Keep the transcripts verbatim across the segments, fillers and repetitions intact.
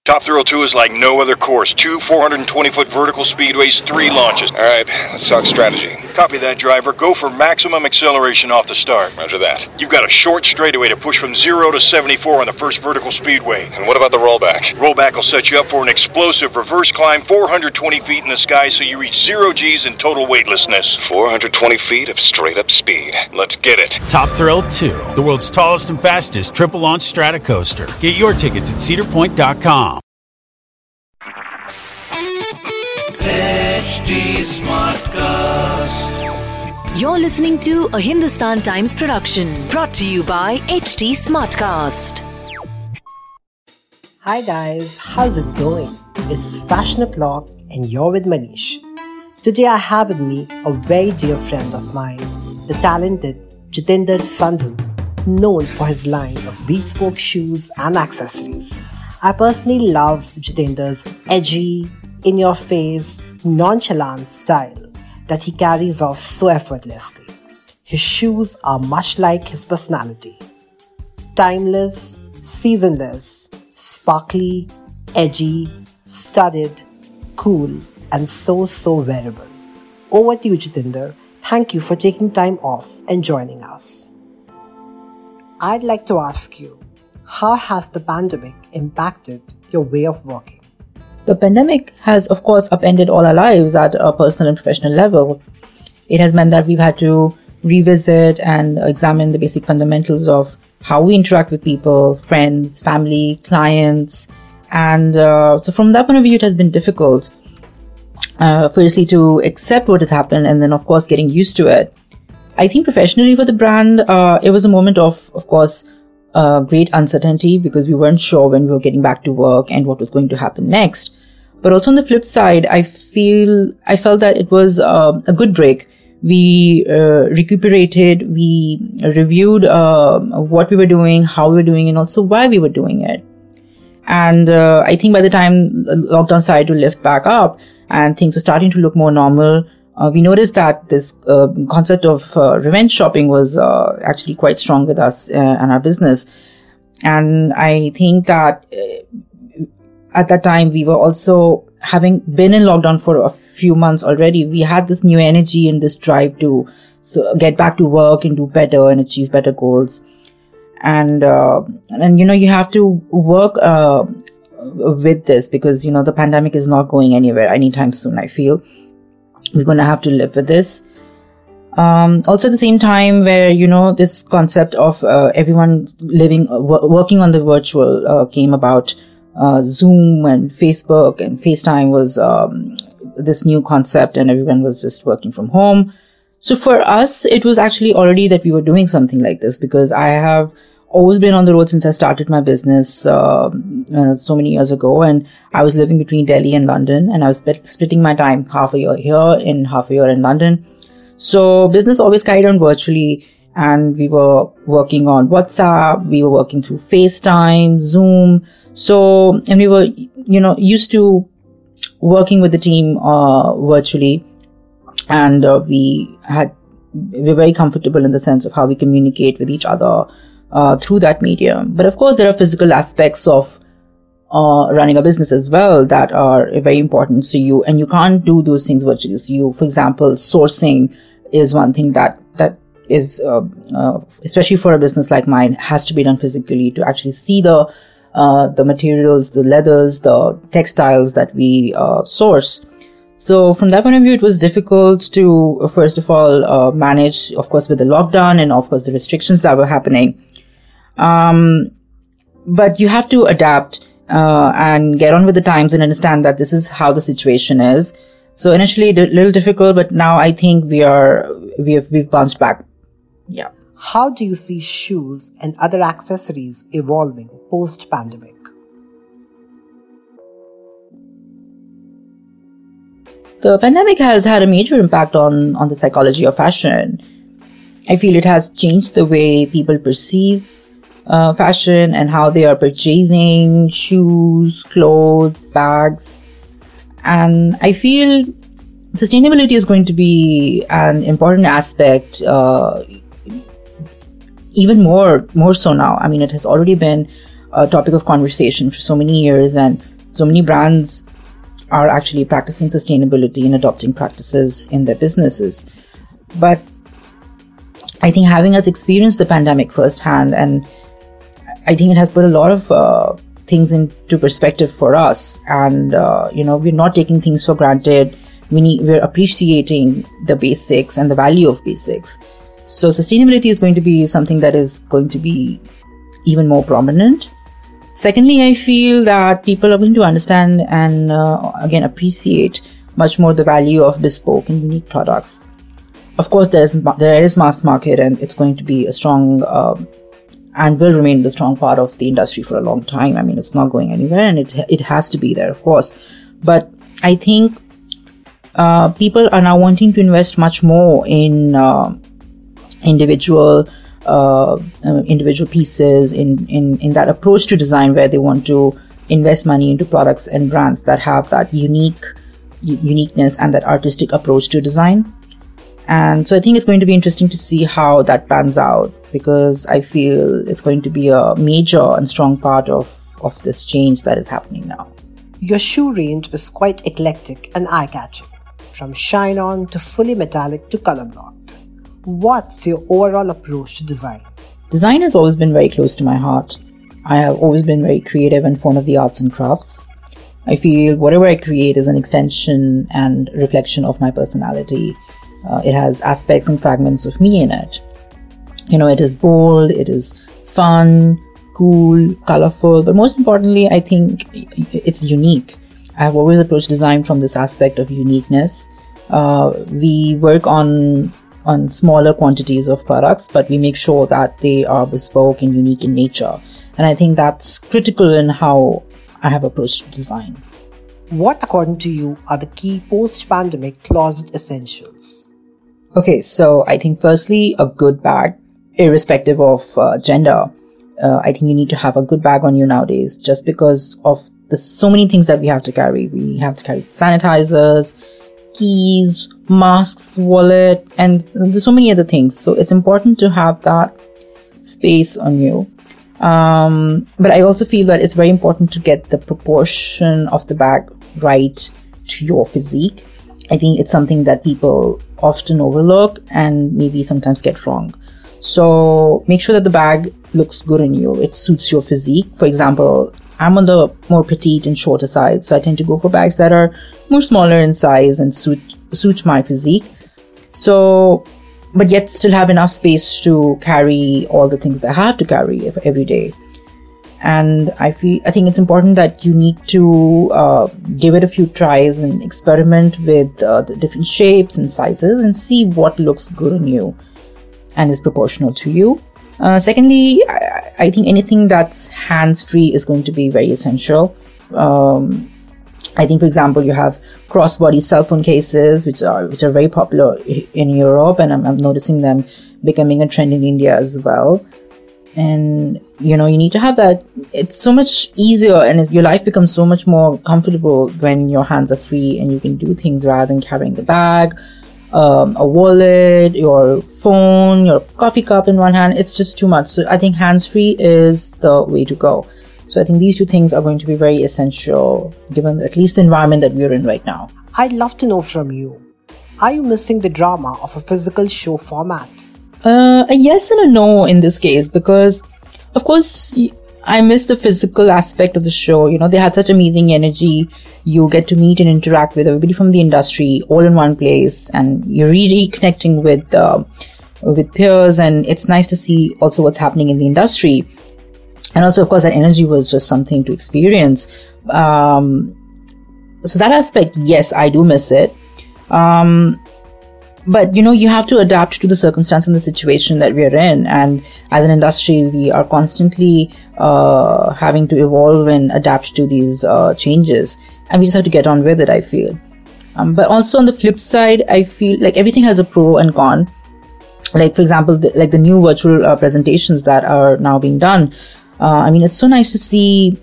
Top Thrill two is like no other course. Two four hundred twenty foot vertical speedways, three launches. All right, let's talk strategy. Copy that, driver. Go for maximum acceleration off the start. Roger that. You've got a short straightaway to push from zero to seventy-four on the first vertical speedway. And what about the rollback? Rollback will set you up for an explosive reverse climb four hundred twenty feet in the sky so you reach zero G's in total weightlessness. four hundred twenty feet of straight-up speed. Let's get it. Top Thrill two, the world's tallest and fastest triple-launch Stratocoaster. Get your tickets at cedar point dot com. H D Smartcast. You're listening to a Hindustan Times production brought to you by H D Smartcast. Hi guys, how's it going? It's Fashion O'Clock and you're with Manish. Today I have with me a very dear friend of mine, the talented Jitender Sandhu, known for his line of bespoke shoes and accessories. I personally love Jitender's edgy, in-your-face, nonchalant style that he carries off so effortlessly. His shoes are much like his personality. Timeless, seasonless, sparkly, edgy, studded, cool, and so, so wearable. Over to you, Jitender. Thank you for taking time off and joining us. I'd like to ask you, how has the pandemic impacted your way of working? The pandemic has, of course, upended all our lives at a personal and professional level. It has meant that we've had to revisit and examine the basic fundamentals of how we interact with people, friends, family, clients. And uh, so from that point of view, it has been difficult, uh, firstly, to accept what has happened and then, of course, getting used to it. I think professionally for the brand, uh, it was a moment of, of course, uh, great uncertainty because we weren't sure when we were getting back to work and what was going to happen next. But also on the flip side, I feel, I felt that it was uh, a good break. We uh, recuperated, we reviewed uh, what we were doing, how we were doing, and also why we were doing it. And uh, I think by the time lockdown started to lift back up and things were starting to look more normal, uh, we noticed that this uh, concept of uh, revenge shopping was uh, actually quite strong with us uh, and our business. And I think that uh, at that time, we were also, having been in lockdown for a few months already, we had this new energy and this drive to so, get back to work and do better and achieve better goals. And, uh, and, you know, you have to work, uh, with this because, you know, the pandemic is not going anywhere anytime soon, I feel. We're going to have to live with this. Um, also at the same time where, you know, this concept of, uh, everyone living, uh, working on the virtual, uh, came about. Uh, Zoom and Facebook and FaceTime was um, this new concept and everyone was just working from home. So for us, it was actually already that we were doing something like this because I have always been on the road since I started my business uh, uh, so many years ago, and I was living between Delhi and London, and I was sp- splitting my time half a year here and half a year in London. So business always carried on virtually. And we were working on WhatsApp, we were working through FaceTime, Zoom. So, and we were, you know, used to working with the team, uh, virtually. And, uh, we had, we were very comfortable in the sense of how we communicate with each other, uh, through that medium. But of course, there are physical aspects of, uh, running a business as well that are very important to you. And you can't do those things virtually. So you, for example, sourcing is one thing that, that, is, uh, uh, especially for a business like mine, has to be done physically to actually see the, uh, the materials, the leathers, the textiles that we, uh, source. So from that point of view, it was difficult to, uh, first of all, uh, manage, of course, with the lockdown and of course the restrictions that were happening. Um, but you have to adapt, uh, and get on with the times and understand that this is how the situation is. So initially a little difficult, but now I think we are, we have, we've bounced back. Yeah. How do you see shoes and other accessories evolving post-pandemic? The pandemic has had a major impact on, on the psychology of fashion. I feel it has changed the way people perceive uh, fashion and how they are purchasing shoes, clothes, bags. And I feel sustainability is going to be an important aspect, uh, even more, more so now. I mean, it has already been a topic of conversation for so many years, and so many brands are actually practicing sustainability and adopting practices in their businesses. But I think having us experience the pandemic firsthand, and I think it has put a lot of uh, things into perspective for us. And, uh, you know, we're not taking things for granted. We need, we're appreciating the basics and the value of basics. So sustainability is going to be something that is going to be even more prominent. Secondly, I feel that people are going to understand and, uh, again, appreciate much more the value of bespoke and unique products. Of course, there is, there is mass market, and it's going to be a strong, uh, and will remain the strong part of the industry for a long time. I mean, it's not going anywhere, and it it has to be there, of course. But I think uh, people are now wanting to invest much more in uh, individual uh, uh, individual pieces, in, in, in that approach to design, where they want to invest money into products and brands that have that unique u- uniqueness and that artistic approach to design. And so I think it's going to be interesting to see how that pans out, because I feel it's going to be a major and strong part of, of this change that is happening now. Your shoe range is quite eclectic and eye-catching, from shine-on to fully metallic to color-blocked. What's your overall approach to design? Design has always been very close to my heart. I have always been very creative and fond of the arts and crafts. I feel whatever I create is an extension and reflection of my personality. Uh, it has aspects and fragments of me in it. You know, it is bold, it is fun, cool, colorful, but most importantly, I think it's unique. I've always approached design from this aspect of uniqueness. Uh, we work on on smaller quantities of products, but we make sure that they are bespoke and unique in nature. And I think that's critical in how I have approached design. What, according to you, are the key post-pandemic closet essentials? Okay, so I think firstly, a good bag, irrespective of uh, gender. Uh, I think you need to have a good bag on you nowadays, just because of the so many things that we have to carry. We have to carry sanitizers, keys, masks, wallet, and there's so many other things. So it's important to have that space on you. Um, but I also feel that it's very important to get the proportion of the bag right to your physique. I think it's something that people often overlook and maybe sometimes get wrong. So make sure that the bag looks good on you. It suits your physique. For example, I'm on the more petite and shorter side, so I tend to go for bags that are more smaller in size and suit suit my physique. So, but yet still have enough space to carry all the things that I have to carry every day. And I feel, I think it's important that you need to uh, give it a few tries and experiment with uh, the different shapes and sizes and see what looks good on you and is proportional to you. Uh, secondly, I, I think anything that's hands-free is going to be very essential. Um, I think, for example, you have crossbody cell phone cases, which are which are very popular in Europe, and I'm, I'm noticing them becoming a trend in India as well. And, you know, you need to have that. It's so much easier, and it, your life becomes so much more comfortable when your hands are free and you can do things rather than carrying the bag, um, a wallet, your phone, your coffee cup in one hand. It's just too much. So I think hands-free is the way to go. So I think these two things are going to be very essential, given at least the environment that we're in right now. I'd love to know from you, are you missing the drama of a physical show format? Uh, a yes and a no in this case, because of course I miss the physical aspect of the show. You know, they had such amazing energy. You get to meet and interact with everybody from the industry all in one place, and you're really connecting with uh, with peers, and it's nice to see also what's happening in the industry. And also, of course, that energy was just something to experience. Um, so that aspect, yes, I do miss it. Um, But, you know, you have to adapt to the circumstance and the situation that we're in. And as an industry, we are constantly uh, having to evolve and adapt to these uh, changes. And we just have to get on with it, I feel. Um, but also on the flip side, I feel like everything has a pro and con. Like, for example, the, like the new virtual uh, presentations that are now being done. Uh, I mean, it's so nice to see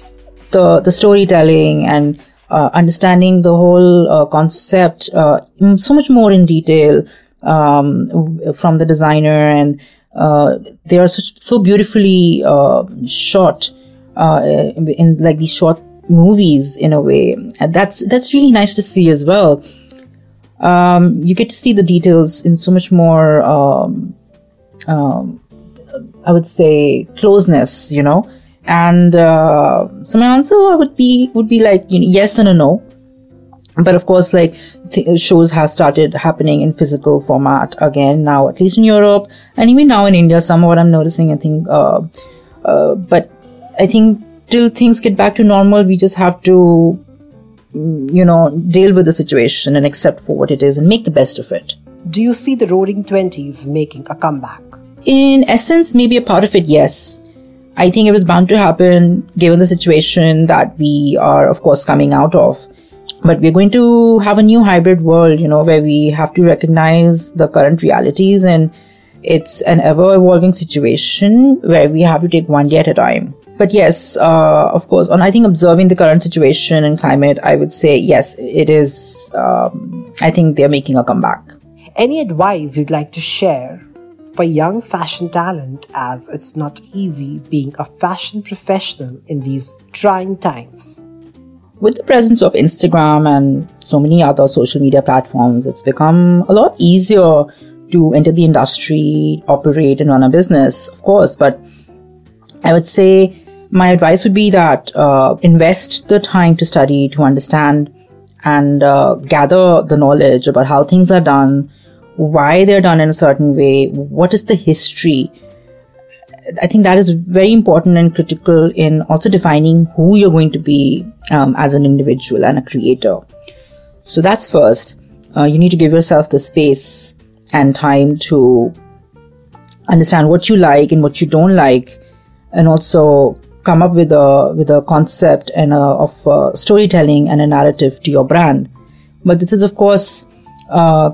the the storytelling and Uh, understanding the whole uh, concept uh, so much more in detail um, from the designer, and uh, they are such, so beautifully uh, shot uh, in, in like these short movies in a way. And that's, that's really nice to see as well. Um, you get to see the details in so much more, um, um, I would say closeness, you know, and, uh, so my answer would be, would be like, you know, yes and a no. But of course, like, th- shows have started happening in physical format again now, at least in Europe, and even now in India, some of what I'm noticing, I think, uh, uh, but I think till things get back to normal, we just have to, you know, deal with the situation and accept for what it is and make the best of it. Do you see the Roaring Twenties making a comeback? In essence, maybe a part of it, yes. I think it was bound to happen given the situation that we are, of course, coming out of. But we're going to have a new hybrid world, you know, where we have to recognize the current realities, and it's an ever-evolving situation where we have to take one day at a time. But yes, uh, of course, on I think observing the current situation and climate, I would say, yes, it is, um, I think they're making a comeback. Any advice you'd like to share for young fashion talent, as it's not easy being a fashion professional in these trying times? With the presence of Instagram and so many other social media platforms, it's become a lot easier to enter the industry, operate and run a business, of course. But I would say my advice would be that uh, invest the time to study, to understand and uh, gather the knowledge about how things are done, why they're done in a certain way, what is the history. I think that is very important and critical in also defining who you're going to be um, as an individual and a creator. So that's first. Uh, you need to give yourself the space and time to understand what you like and what you don't like, and also come up with a with a concept and a, of uh, storytelling and a narrative to your brand. But this is, of course, uh,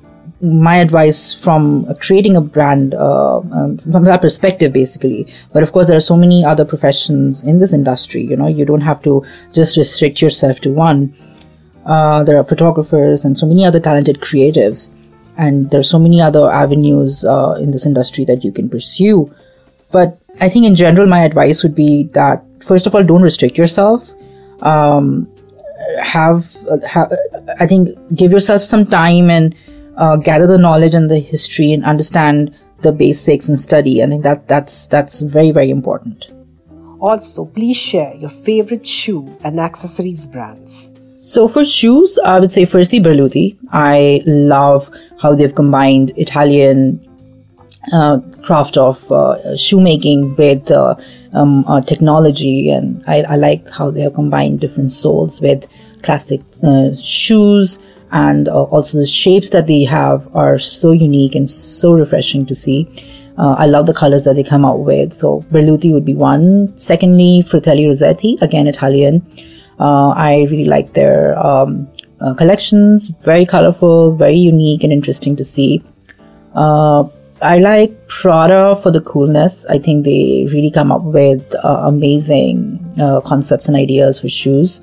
my advice from creating a brand uh, um, from that perspective, basically. But of course, there are so many other professions in this industry. You know, you don't have to just restrict yourself to one. Uh, there are photographers and so many other talented creatives, and there are so many other avenues uh, in this industry that you can pursue. But I think in general, my advice would be that, first of all, don't restrict yourself. Um, have, uh, have, I think, give yourself some time and Uh, gather the knowledge and the history and understand the basics and study. I think that that's that's very, very important. Also, please share your favorite shoe and accessories brands. So for shoes, I would say firstly Berluti. I love how they've combined Italian uh, craft of uh, shoemaking with uh, um, uh, technology, and I, I like how they have combined different soles with classic uh, shoes. And uh, also the shapes that they have are so unique and so refreshing to see. Uh, I love the colors that they come out with. So Berluti would be one. Secondly, Fratelli Rossetti, again Italian. Uh, I really like their um, uh, collections. Very colorful, very unique and interesting to see. Uh, I like Prada for the coolness. I think they really come up with uh, amazing uh, concepts and ideas for shoes.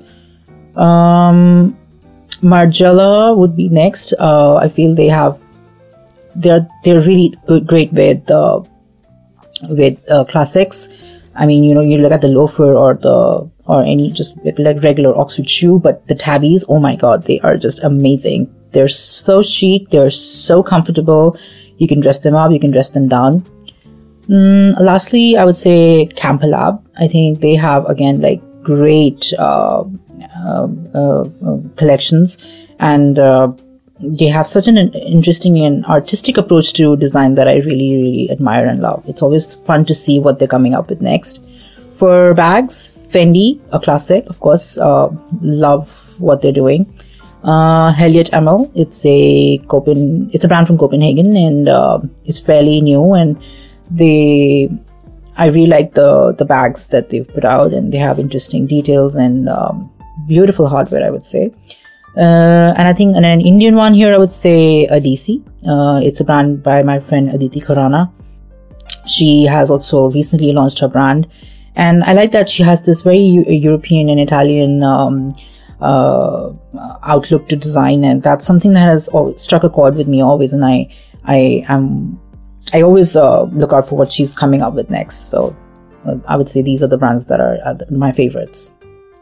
Um... Margiela would be next. Uh, I feel they have, they're, they're really good, great with, uh, with, uh, classics. I mean, you know, you look at the loafer or the, or any just like regular Oxford shoe, but the tabbies, oh my God, they are just amazing. They're so chic. They're so comfortable. You can dress them up. You can dress them down. Mm, lastly, I would say Campalab. I think they have, again, like great, uh, Uh, uh, uh, collections, and uh, they have such an interesting and artistic approach to design that I really, really admire and love. It's always fun to see what they're coming up with next. For bags, Fendi, a classic, of course. Uh, love what they're doing. Uh, Helliot Emel, it's a Copen, it's a brand from Copenhagen, and uh, it's fairly new, and they. I really like the the bags that they've put out, and they have interesting details and um, beautiful hardware, I would say. Uh, and I think and an Indian one here, I would say Adisi. Uh, it's a brand by my friend Aditi Khurana. She has also recently launched her brand. And I like that she has this very U- European and Italian um, uh, outlook to design. And that's something that has struck a chord with me always. And I, I am, I always uh, look out for what she's coming up with next. So uh, I would say these are the brands that are uh, my favorites.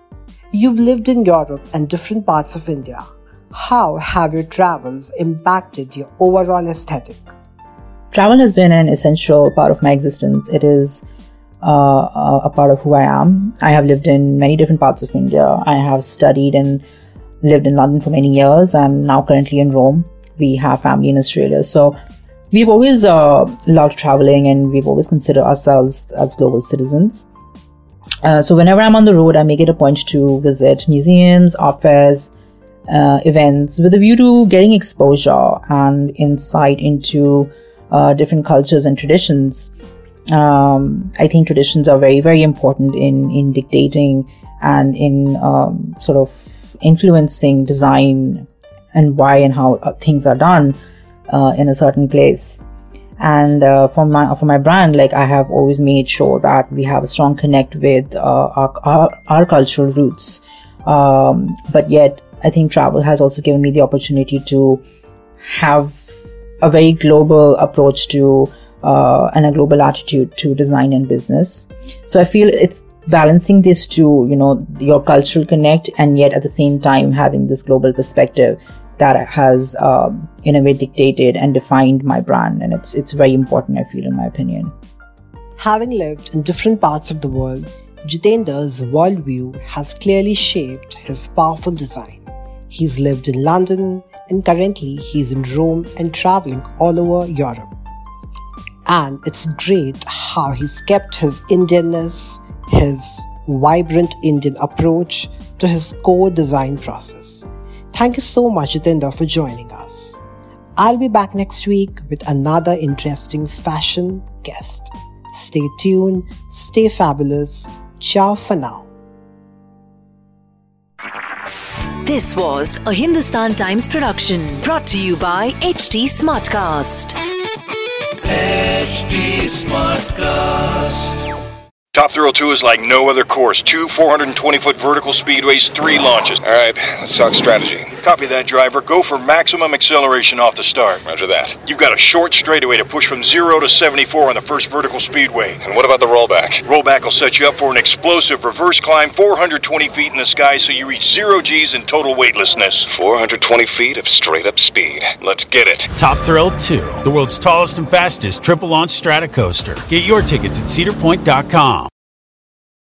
You've lived in Europe and different parts of India. How have your travels impacted your overall aesthetic? Travel has been an essential part of my existence. It is uh, a part of who I am. I have lived in many different parts of India. I have studied and lived in London for many years. I'm now currently in Rome. We have family in Australia. So we've always uh, loved traveling, and we've always considered ourselves as global citizens. Uh, so whenever I'm on the road, I make it a point to visit museums, art fairs, uh, events with a view to getting exposure and insight into uh, different cultures and traditions. Um, I think traditions are very, very important in, in dictating and in um, sort of influencing design and why and how things are done uh, in a certain place. And uh, for my for my brand, like I have always made sure that we have a strong connect with uh, our, our our cultural roots. Um, but yet, I think travel has also given me the opportunity to have a very global approach to uh, and a global attitude to design and business. So I feel it's balancing these two, you know, your cultural connect, and yet at the same time having this global perspective that has, um, in a way, dictated and defined my brand. And it's it's very important, I feel, in my opinion. Having lived in different parts of the world, Jitender's worldview has clearly shaped his powerful design. He's lived in London, and currently he's in Rome and traveling all over Europe. And it's great how he's kept his Indianness, his vibrant Indian approach to his core design process. Thank you so much, Jitender, for joining us. I'll be back next week with another interesting fashion guest. Stay tuned, stay fabulous. Ciao for now. This was a Hindustan Times production brought to you by H T Smartcast. H T Smartcast. Top Thrill two is like no other course. Two four hundred twenty foot vertical speedways, three launches. All right, let's talk strategy. Copy that, driver. Go for maximum acceleration off the start. Roger that. You've got a short straightaway to push from zero to seventy-four on the first vertical speedway. And what about the rollback? Rollback will set you up for an explosive reverse climb four hundred twenty feet in the sky so you reach zero G's and total weightlessness. four hundred twenty feet of straight-up speed. Let's get it. Top Thrill two, the world's tallest and fastest triple launch strata coaster. Get your tickets at cedar point dot com.